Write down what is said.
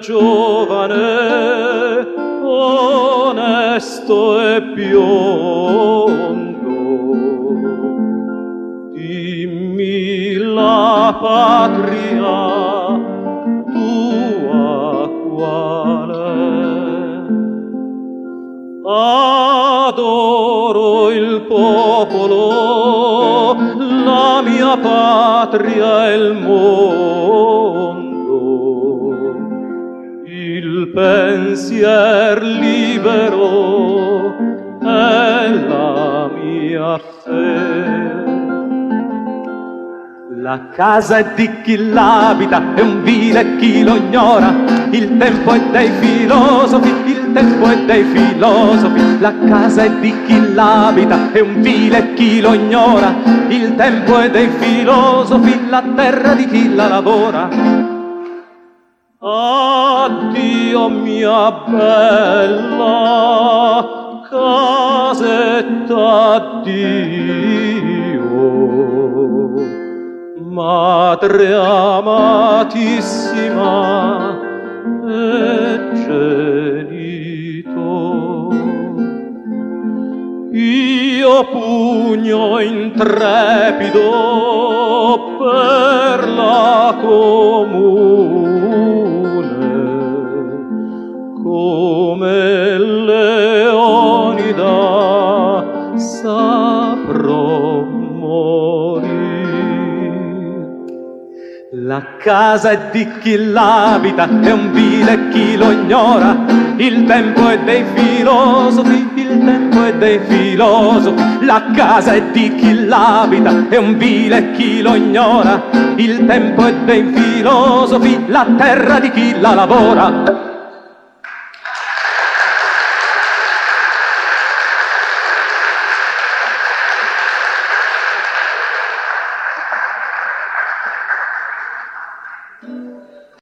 giovane, onesto e biondo, dimmi la patria tua quale. Adoro il popolo, la mia patria e il mondo, il pensier libero è la mia fede. La casa è di chi l'abita, è un vile chi lo ignora. Il tempo è dei filosofi, il tempo è dei filosofi. La casa è di chi l'abita, è un vile chi lo ignora. Il tempo è dei filosofi, la terra di chi la lavora. Addio mia bella casetta, addio, madre amatissima e genito. Io pugno intrepido per la comune, come Leonida saprò morire. La casa è di chi l'abita, è un vile chi lo ignora. Il tempo è dei filosofi, il tempo è dei filosofi. La casa è di chi l'abita, è un vile chi lo ignora. Il tempo è dei filosofi, la terra di chi la lavora.